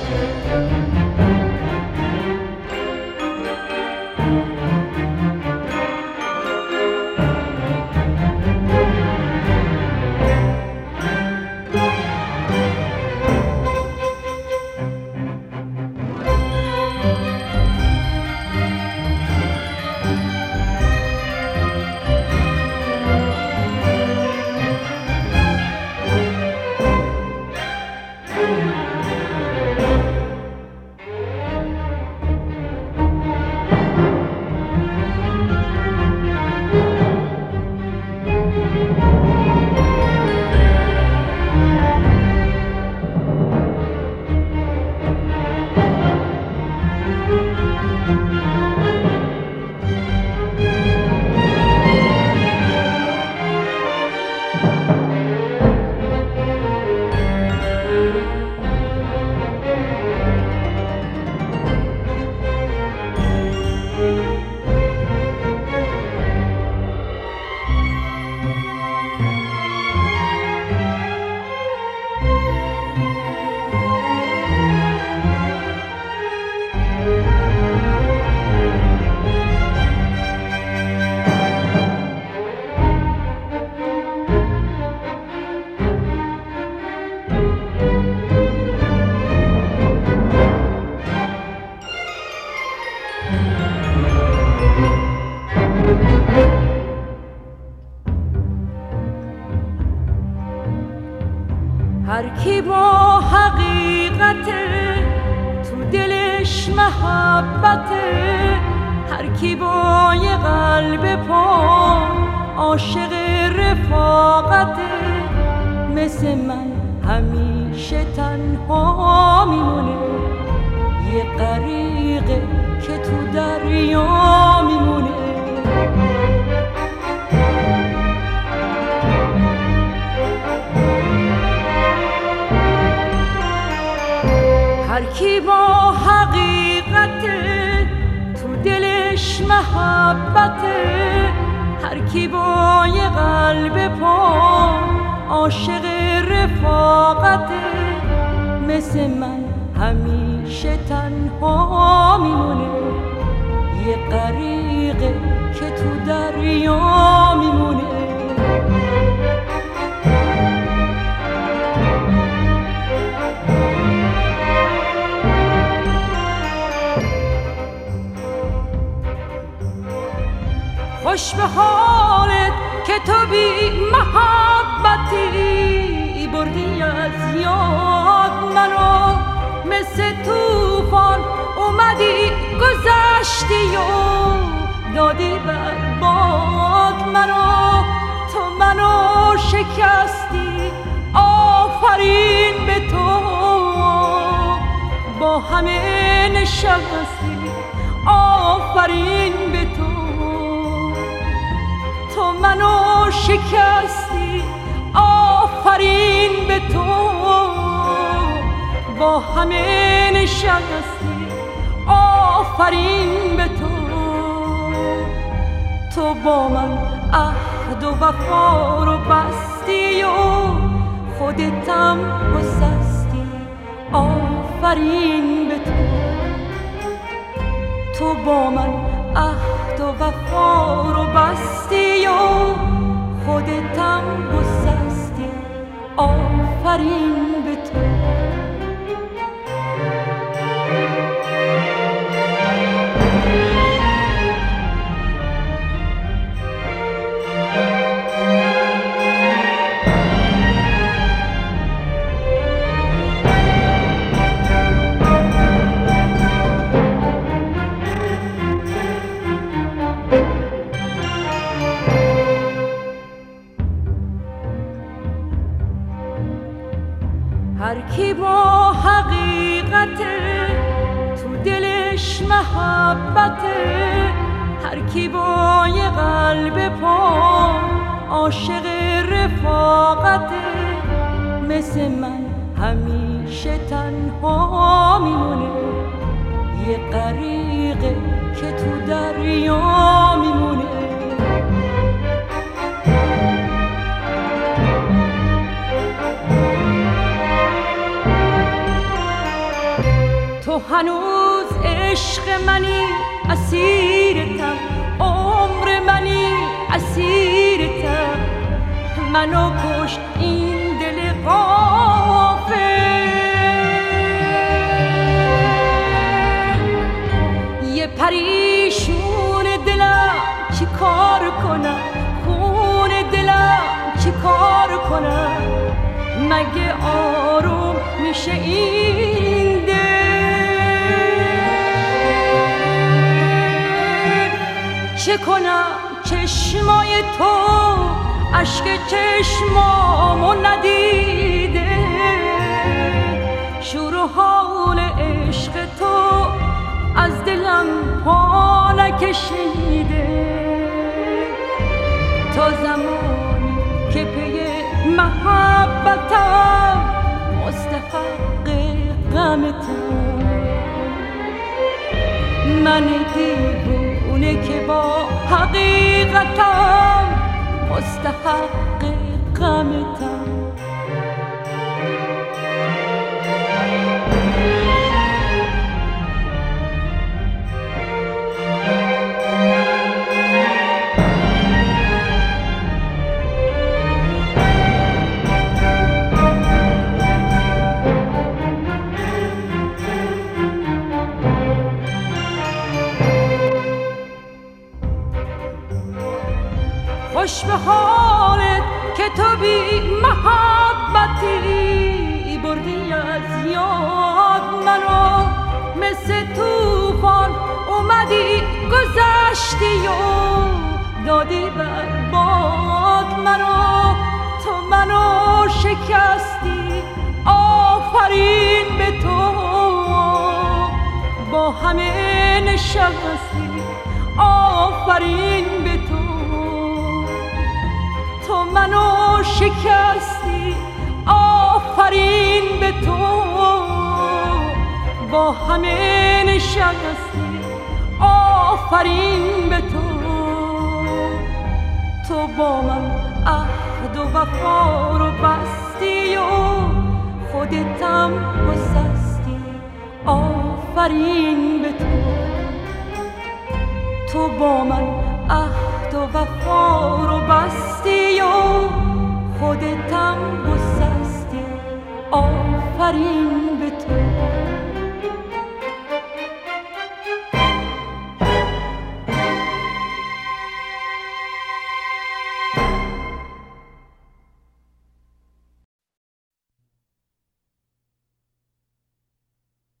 هر کی با حقیقت تو دلش محبته، هر کی با یه قلب پاک عاشق رفاقته، مثل من همیشه تنها میمونه، یه غریقه که تو دریا میمونه. هر کی با حقیقت تو دلش محبته، هر کی با یه قلب پاک عاشق رفاقته، مثل من همیشه تنها میمونه، یه غریقه که تو دریا میمونه. خوش به حالت که تو بی محبتی، بردی از یاد منو، مثل توفان اومدی گذشتی و دادی برباد منو. تو منو شکستی، آفرین به تو، با همه نشستی، آفرین به تو. تو منو شکستی، آفرین به تو، با همه نشستی، آفرین به تو. تو با من عهد و وفا رو بستی و خودتم گسستی، آفرین به تو. تو با من عهد و وفا رو بستی و خودتم گسستی، آفرین به تو. هر کی با حقیقت تو دلش محبته، هر کی با یه قلب پاک عاشق رفاقته، مثل من همیشه تنها میمونه، یه غریقه که تو دریا میمونه. تو هنوز عشق منی اسیرتم، عمر منی اسیرتم. منو کشت این دل غافل، یه پریشون دلم چی کار کنم، خون دلم چی کار کنم. مگه آروم میشه این دل؟ چه کنم چشمای تو اشک چشمامو ندیده، شور و حال عشق تو از دلم پا نکشیده. تا زمانی که پی محبتم مستحق غمتم، من دیوونه که با حقیقتم مستحق غمتم. خوش به حالت که تو بی محبتی بردی از یاد منو، مثل توفان اومدی گذشتی و دادی بر باد منو. تو منو شکستی آفرین به تو، با همه نشستی آفرین به تو. تو منو شکستی آفرین به تو، با همه نشستی آفرین به تو. تو با من عهد و وفا رو بستی و خودتم گسستی آفرین به تو. تو با من عهد و وفا رو بستی و خودتم گسستی آفرین به